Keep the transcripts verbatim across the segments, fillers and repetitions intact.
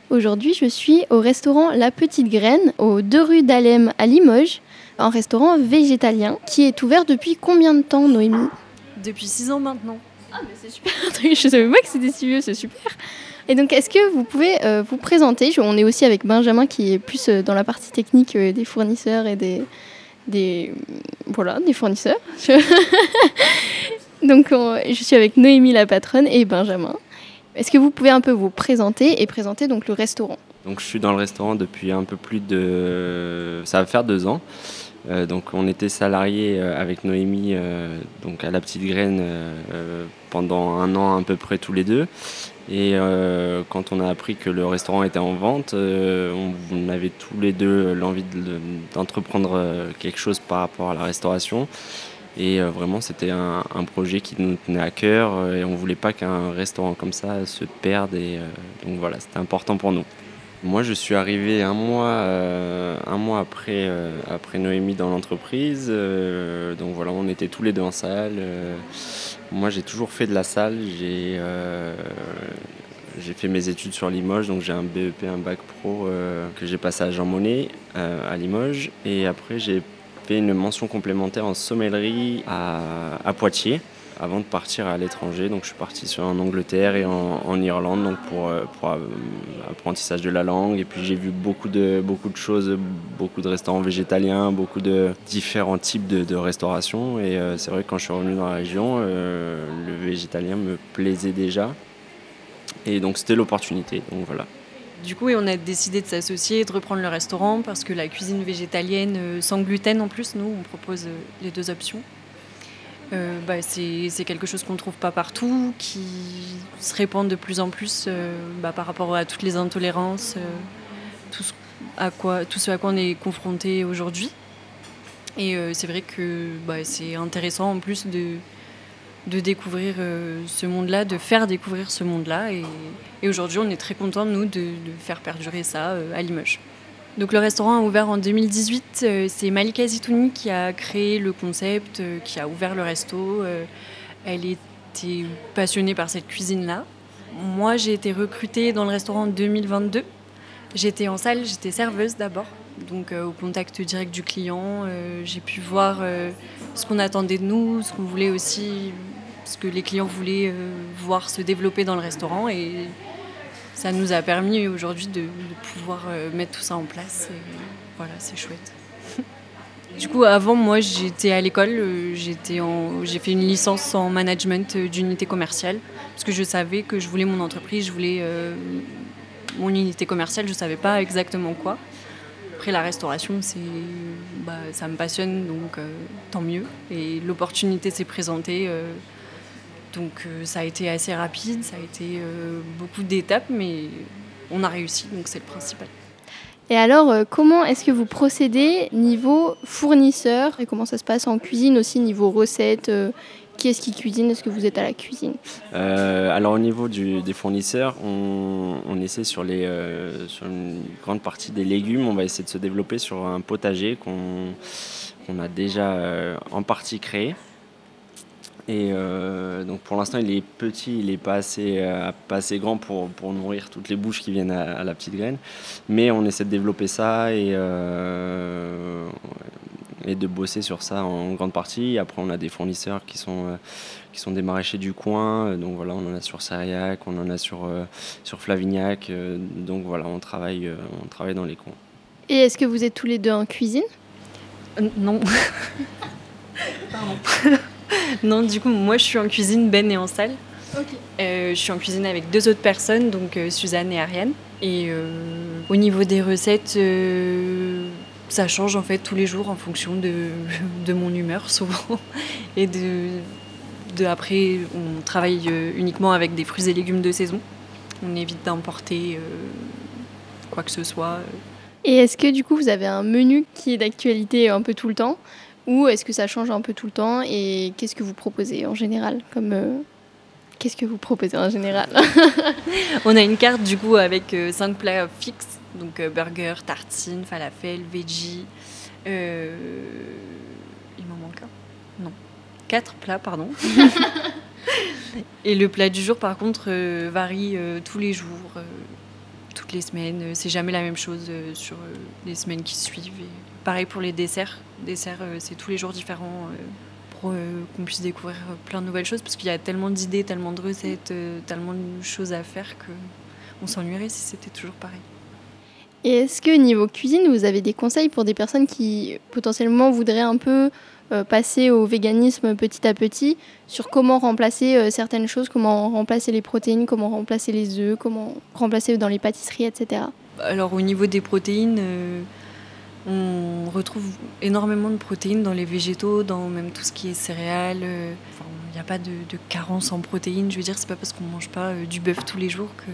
Aujourd'hui, je suis au restaurant La Petite Graine, aux deux rue d'Alem à Limoges, un restaurant végétalien qui est ouvert depuis combien de temps, Noémie ? Depuis six ans maintenant. Ah mais c'est super, je savais pas que c'était si vieux, c'est super. Et donc est-ce que vous pouvez euh, vous présenter ? On est aussi avec Benjamin qui est plus euh, dans la partie technique euh, des fournisseurs et des, des, voilà, des fournisseurs. Donc on, je suis avec Noémie la patronne et Benjamin. Est-ce que vous pouvez un peu vous présenter et présenter donc le restaurant ? Donc je suis dans le restaurant depuis un peu plus de... ça va faire deux ans. Euh, donc on était salariés euh, avec Noémie euh, donc à La Petite Graine euh, pendant un an à peu près tous les deux. Et euh, quand on a appris que le restaurant était en vente, euh, on, on avait tous les deux l'envie de, d'entreprendre euh, quelque chose par rapport à la restauration. Et euh, vraiment c'était un, un projet qui nous tenait à cœur euh, et on ne voulait pas qu'un restaurant comme ça se perde. Et euh, donc voilà, c'était important pour nous. Moi, je suis arrivé un mois, euh, un mois après, euh, après Noémie dans l'entreprise. Euh, donc voilà, on était tous les deux en salle. Euh, moi, j'ai toujours fait de la salle. J'ai, euh, j'ai fait mes études sur Limoges, donc j'ai un B E P, un bac pro euh, que j'ai passé à Jean Monnet euh, à Limoges. Et après, j'ai fait une mention complémentaire en sommellerie à, à Poitiers, avant de partir à l'étranger. Donc je suis parti sur, en Angleterre et en, en Irlande donc pour, pour euh, apprentissage de la langue. Et puis j'ai vu beaucoup de, beaucoup de choses, beaucoup de restaurants végétaliens, beaucoup de différents types de, de restauration. Et euh, c'est vrai que quand je suis revenu dans la région, euh, le végétalien me plaisait déjà. Et donc c'était l'opportunité. Donc voilà. Du coup, on a décidé de s'associer, de reprendre le restaurant parce que la cuisine végétalienne euh, sans gluten en plus, nous, on propose euh, les deux options. Euh, bah, c'est, c'est quelque chose qu'on ne trouve pas partout, qui se répand de plus en plus euh, bah, par rapport à toutes les intolérances, euh, tout, ce à quoi, tout ce à quoi on est confronté aujourd'hui. Et euh, c'est vrai que bah, c'est intéressant en plus de, de découvrir euh, ce monde-là, de faire découvrir ce monde-là. Et, et aujourd'hui, on est très contents, nous, de, de faire perdurer ça euh, à Limoges. Donc le restaurant a ouvert en deux mille dix-huit, euh, c'est Malika Zitouni qui a créé le concept, euh, qui a ouvert le resto. Euh, elle était passionnée par cette cuisine-là. Moi, j'ai été recrutée dans le restaurant en deux mille vingt-deux. J'étais en salle, j'étais serveuse d'abord, donc euh, au contact direct du client. Euh, j'ai pu voir euh, ce qu'on attendait de nous, ce qu'on voulait aussi, ce que les clients voulaient euh, voir se développer dans le restaurant. Et ça nous a permis aujourd'hui de, de pouvoir euh, mettre tout ça en place. Et voilà, c'est chouette. Du coup, avant, moi, j'étais à l'école. Euh, j'étais en, j'ai fait une licence en management d'unité commerciale parce que je savais que je voulais mon entreprise, je voulais euh, mon unité commerciale, je ne savais pas exactement quoi. Après, la restauration, c'est, bah, ça me passionne, donc euh, tant mieux. Et l'opportunité s'est présentée. Euh, Donc euh, ça a été assez rapide, ça a été euh, beaucoup d'étapes, mais on a réussi, donc c'est le principal. Et alors, euh, comment est-ce que vous procédez niveau fournisseur ? Et comment ça se passe en cuisine aussi, niveau recettes euh, Qui est-ce qui cuisine ? Est-ce que vous êtes à la cuisine ? euh, Alors au niveau du, des fournisseurs, on, on essaie sur, les, euh, sur une grande partie des légumes, on va essayer de se développer sur un potager qu'on, qu'on a déjà euh, en partie créé. Et euh, donc pour l'instant il est petit, il n'est pas assez, euh, pas assez grand pour, pour nourrir toutes les bouches qui viennent à, à La Petite Graine. Mais on essaie de développer ça et, euh, et de bosser sur ça en grande partie. Après on a des fournisseurs qui sont, euh, qui sont des maraîchers du coin. Donc voilà, on en a sur Sariac, on en a sur, euh, sur Flavignac. Euh, donc voilà, on travaille, euh, on travaille dans les coins. Et est-ce que vous êtes tous les deux en cuisine ? Euh, non. Pardon. Non, du coup, moi, je suis en cuisine, Ben est en salle. Okay. Euh, je suis en cuisine avec deux autres personnes, donc euh, Suzanne et Ariane. Et euh, au niveau des recettes, euh, ça change en fait tous les jours en fonction de, de mon humeur, souvent. Et de, de après, on travaille euh, uniquement avec des fruits et légumes de saison. On évite d'importer euh, quoi que ce soit. Et est-ce que du coup, vous avez un menu qui est d'actualité un peu tout le temps ? Ou est-ce que ça change un peu tout le temps ? Et qu'est-ce que vous proposez en général comme, euh, Qu'est-ce que vous proposez en général ? On a une carte du coup avec euh, cinq plats fixes. Donc euh, burger, tartine, falafel, veggie. Euh... Il m'en manque un ? Non. Quatre plats, pardon. Et le plat du jour, par contre, euh, varie euh, tous les jours. Euh, tout toutes les semaines. Euh, C'est jamais la même chose euh, sur euh, les semaines qui suivent. Et pareil pour les desserts. Desserts, euh, c'est tous les jours différents euh, pour euh, qu'on puisse découvrir euh, plein de nouvelles choses parce qu'il y a tellement d'idées, tellement de recettes, euh, tellement de choses à faire qu'on s'ennuierait si c'était toujours pareil. Et est-ce que niveau cuisine, vous avez des conseils pour des personnes qui potentiellement voudraient un peu euh, passer au véganisme petit à petit, sur comment remplacer euh, certaines choses, comment remplacer les protéines, comment remplacer les œufs, comment remplacer dans les pâtisseries, et cetera. Alors au niveau des protéines, euh, on retrouve énormément de protéines dans les végétaux, dans même tout ce qui est céréales. euh, Enfin, il n'y a pas de, de carence en protéines. Je veux dire, c'est pas parce qu'on mange pas euh, du bœuf tous les jours que.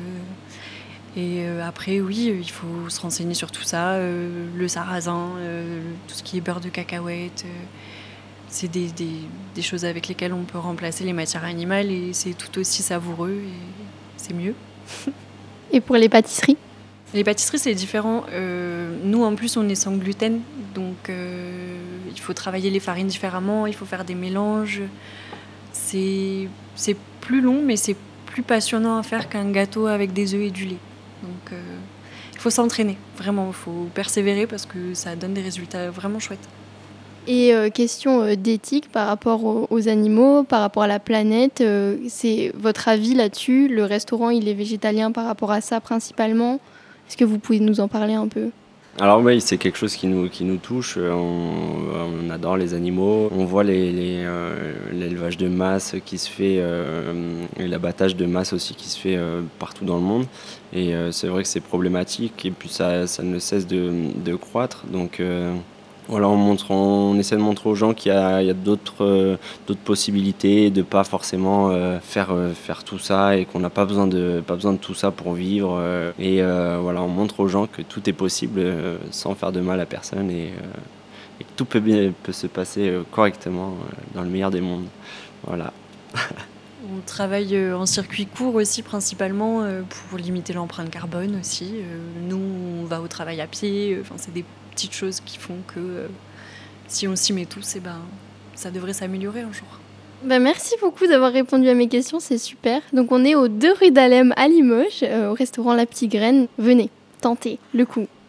Et euh, après, oui, euh, il faut se renseigner sur tout ça. euh, le sarrasin, euh, tout ce qui est beurre de cacahuète. euh, c'est des, des, des choses avec lesquelles on peut remplacer les matières animales et c'est tout aussi savoureux et c'est mieux. Et pour les pâtisseries? Les pâtisseries, c'est différent. Euh, nous, en plus, on est sans gluten, donc euh, il faut travailler les farines différemment, il faut faire des mélanges. C'est, c'est plus long, mais c'est plus passionnant à faire qu'un gâteau avec des œufs et du lait. Donc, euh, il faut s'entraîner, vraiment, il faut persévérer parce que ça donne des résultats vraiment chouettes. Et euh, question euh, d'éthique par rapport aux, aux animaux, par rapport à la planète, euh, c'est votre avis là-dessus? Le restaurant, il est végétalien par rapport à ça principalement? Est-ce que vous pouvez nous en parler un peu? Alors oui, c'est quelque chose qui nous, qui nous touche. Euh, On, on adore les animaux. On voit les, les, euh, l'élevage de masse qui se fait euh, et l'abattage de masse aussi qui se fait euh, partout dans le monde. Et euh, c'est vrai que c'est problématique et puis ça, ça ne cesse de, de croître. Donc euh, voilà, on, montre, on essaie de montrer aux gens qu'il y a, il y a d'autres, euh, d'autres possibilités, de pas forcément euh, faire, euh, faire tout ça et qu'on n'a pas besoin de, pas besoin de tout ça pour vivre. euh, et euh, voilà, on montre aux gens que tout est possible euh, sans faire de mal à personne et, euh, et que tout peut, bien, peut se passer euh, correctement euh, dans le meilleur des mondes. Voilà. On travaille euh, en circuit court aussi principalement euh, pour limiter l'empreinte carbone aussi. Euh, Nous, on va au travail à pied. euh, Enfin, c'est des petites choses qui font que euh, si on s'y met tous, eh ben, ça devrait s'améliorer un jour. Ben, merci beaucoup d'avoir répondu à mes questions, c'est super. Donc on est aux deux rue d'Alem à Limoges, euh, au restaurant La Petite Graine. Venez, tentez le coup.